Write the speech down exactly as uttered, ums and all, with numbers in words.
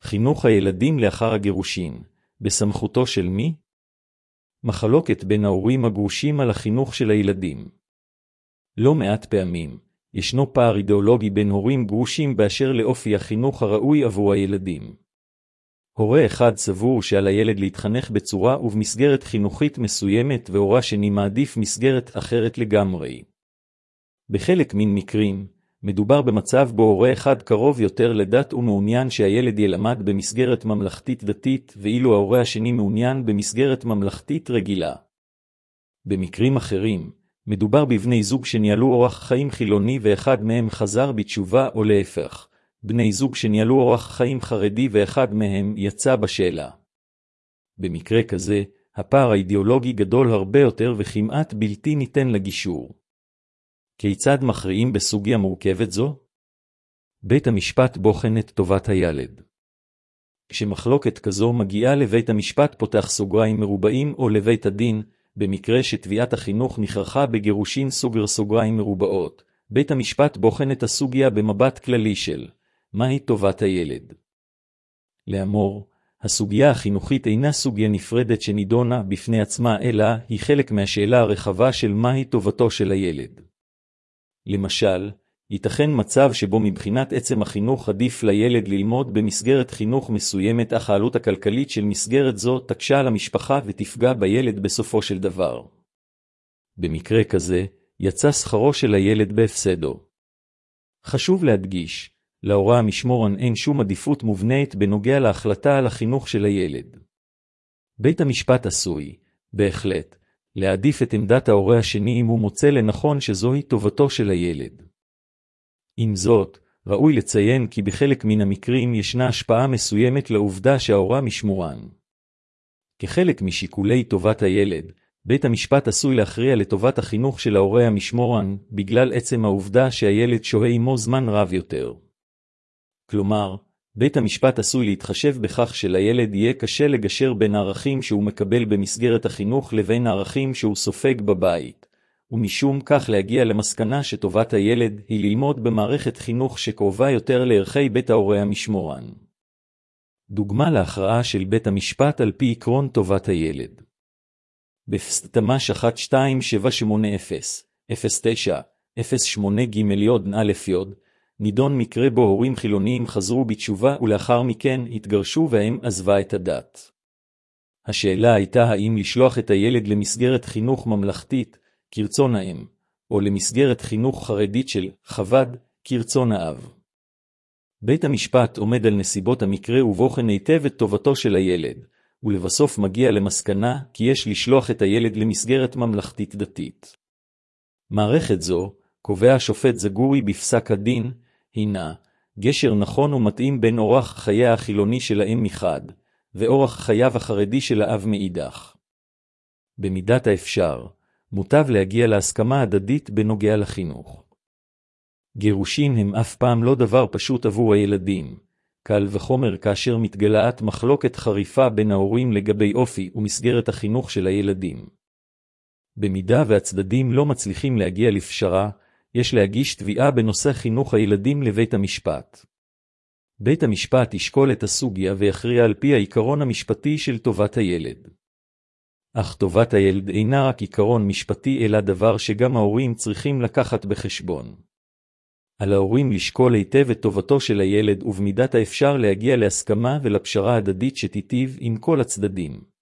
חינוך הילדים לאחר הגירושין, בסמכותו של מי? מחלוקת בין ההורים הגרושים על החינוך של הילדים. לא מעט פעמים, ישנו פער אידיאולוגי בין הורים גרושים באשר לאופי החינוך הראוי עבור הילדים. הורה אחד סבור שעל הילד להתחנך בצורה ובמסגרת חינוכית מסוימת, והורה שני מעדיף מסגרת אחרת לגמרי. בחלק מן מקרים, מדובר במצב בו הורה אחד קרוב יותר לדת ומעוניין שהילד ילמד במסגרת ממלכתית דתית, ואילו ההורה השני מעוניין במסגרת ממלכתית רגילה. במקרים אחרים, מדובר בבני זוג שניהלו אורח חיים חילוני ואחד מהם חזר בתשובה, או להפך, בני זוג שניהלו אורח חיים חרדי ואחד מהם יצא בשאלה. במקרה כזה, הפער האידיאולוגי גדול הרבה יותר וכמעט בלתי ניתן לגישור. כיצד מכריעים בסוגיה מורכבת זו? בית המשפט בוחן את טובת הילד. כשמחלוקת כזו מגיעה לבית המשפט פותח סוגריים מרובעים או לבית הדין, במקרה שתביעת החינוך נכרחה בגירושין סוגר סוגריים מרובעות, בית המשפט בוחן את הסוגיה במבט כללי של מהי טובת הילד. לאמור, הסוגיה החינוכית אינה סוגיה נפרדת שנידונה בפני עצמה, אלא היא חלק מהשאלה הרחבה של מהי טובתו של הילד. למשל, ייתכן מצב שבו מבחינת עצם החינוך עדיף לילד ללמוד במסגרת חינוך מסוימת, אך העלות הכלכלית של מסגרת זו תקשה על המשפחה ותפגע בילד בסופו של דבר. במקרה כזה, יצא שכרו של הילד בהפסדו. חשוב להדגיש, להורה המשמורן אין שום עדיפות מובנית בנוגע להחלטה על החינוך של הילד. בית המשפט עשוי, בהחלט, להעדיף את עמדת ההורה השני אם הוא מוצא לנכון שזוהי טובתו של הילד. עם זאת, ראוי לציין כי בחלק מן המקרים ישנה השפעה מסוימת לעובדה שההורה משמורן. כחלק משיקולי טובת הילד, בית המשפט עשוי להכריע לטובת החינוך של ההורה המשמורן, בגלל עצם העובדה שהילד שוהה עמו זמן רב יותר. כלומר, בית המשפט עשוי להתחשב בכך שלילד יהיה קשה לגשר בין הערכים שהוא מקבל במסגרת החינוך לבין הערכים שהוא סופג בבית, ומשום כך להגיע למסקנה שטובת הילד היא ללמוד במערכת חינוך שקרובה יותר לערכי בית ההורה המשמורן. דוגמה להכרעה של בית המשפט על פי עקרון טובת הילד. בפסק-דין אחת שתיים שבע שמונה אפס אפס תשע אפס שמונה ג' יוד א' יוד, נידון מקרה בו הורים חילוניים חזרו בתשובה ולאחר מכן התגרשו והאם עזבה את הדת. השאלה הייתה האם לשלוח את הילד למסגרת חינוך ממלכתית, כרצון האם, או למסגרת חינוך חרדית של חב"ד, כרצון האב. בית המשפט עומד על נסיבות המקרה ובוחן היטב את טובתו של הילד, ולבסוף מגיע למסקנה כי יש לשלוח את הילד למסגרת ממלכתית דתית. מערכת זו, קובע השופט זגורי בפסק הדין, הינה גשר נכון ומתאים בין אורח חייה החילוני של האם מחד, ואורח חייו החרדי של האב מאידך. במידת האפשר, מוטב להגיע להסכמה הדדית בנוגע לחינוך. גירושין הם אף פעם לא דבר פשוט עבור הילדים, קל וחומר כאשר מתגלעת מחלוקת חריפה בין ההורים לגבי אופי ומסגרת החינוך של הילדים. במידה והצדדים לא מצליחים להגיע לפשרה, יש להגיש תביעה בנושא חינוך הילדים לבית המשפט. בית המשפט ישקול את הסוגיה ויכריע על פי העיקרון המשפטי של טובת הילד. אך טובת הילד אינה רק עיקרון משפטי אלא דבר שגם ההורים צריכים לקחת בחשבון. על ההורים לשקול היטב את טובתו של הילד ובמידת האפשר להגיע להסכמה ולפשרה הדדית שתיטיב עם כל הצדדים.